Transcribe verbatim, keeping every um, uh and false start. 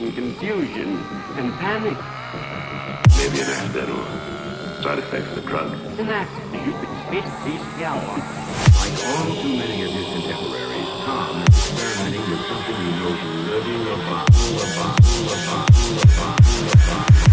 causing confusion and panic. Maybe an accidental side effect of the drug. An accident that spit bestiality. Like all too many of his contemporaries, Tom is experimenting with something he knows nothing about. about, about, about, about, about.